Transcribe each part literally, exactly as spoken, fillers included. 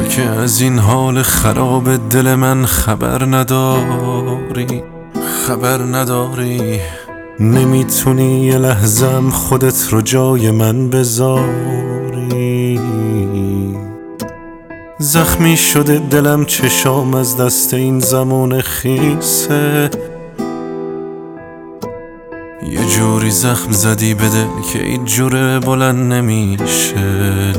که از این حال خراب دل من خبر نداری، خبر نداری. نمیتونی یه لحظم خودت رو جای من بذاری. زخمی شده دلم، چشام از دست این زمان خیسه. یه جوری زخم زدی به دل که این جوره بلند نمیشه.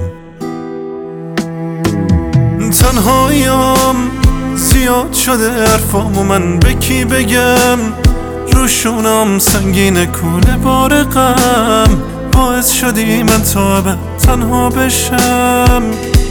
تنهاییم زیاد شده حرفام و من به کی بگم؟ روشونم سنگین کوله بار غم، باعث شدی من تا ابد تنها بشم.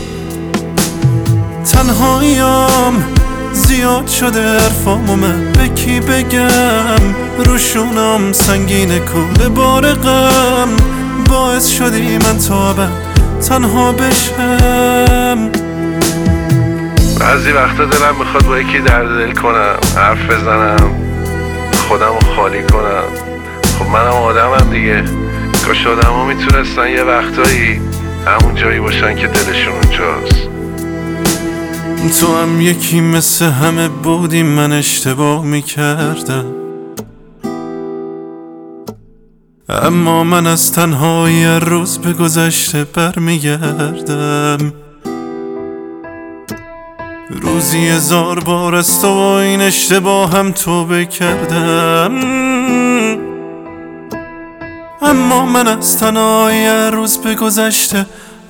تنهاییم زیاد شده حرفام و من به کی بگم؟ روشونم سنگین کوله بار غم، باعث شدی من تا ابد تنها بشم. بعضی وقتا دلم میخواد با یکی درد دل کنم، حرف بزنم، خودم رو خالی کنم. خب منم آدمم دیگه. کاش آدم ها میتونستن یه وقتایی همون جایی باشن که دلشون اونجاست. تو هم یکی مثل همه بودی، من اشتباه میکردم، اما من از تنهایی هر روز به گذشته برمیگردم. روزی هزار بار از تو و این اشتباه هم توبه کردم، اما من از تنهایی هر روز به گذشته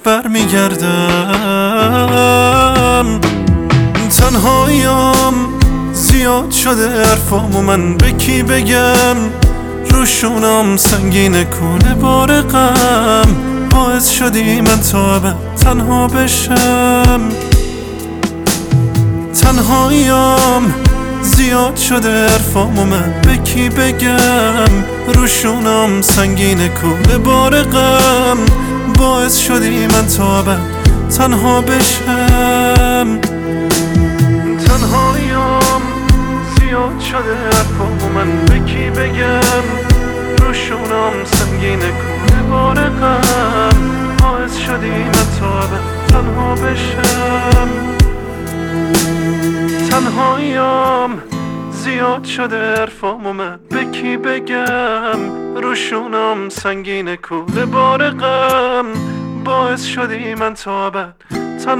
برمیگردم. تنهاییم زیاد شده حرفام و من به کی بگم؟ روشونم سنگین کوله بار غم، باعث شدی من تا ابد تنها بشم. تنهاییم زیاد شده حرفام و من به کی بگم؟ روشونم سنگین کوله بار غم، باعث شدی من تا ابد تنها بشم. تنهاییم زیاد شده حرفام و من به کی بگم؟ روشونم سنگین کوله بار غم، باعث شدی من تا ابد تنها بشم. تنهاییم زیاد شده حرفام و من به کی بگم؟ روشونم سنگین کوله بار غم، باعث شدی من تا ابد